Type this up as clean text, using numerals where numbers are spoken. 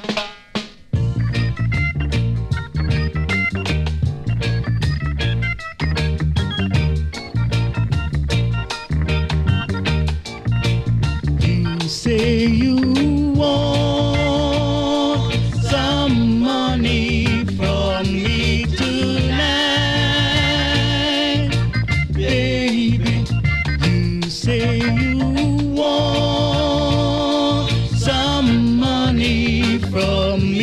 You say you want some money from me tonight, baby. You say you want some money from me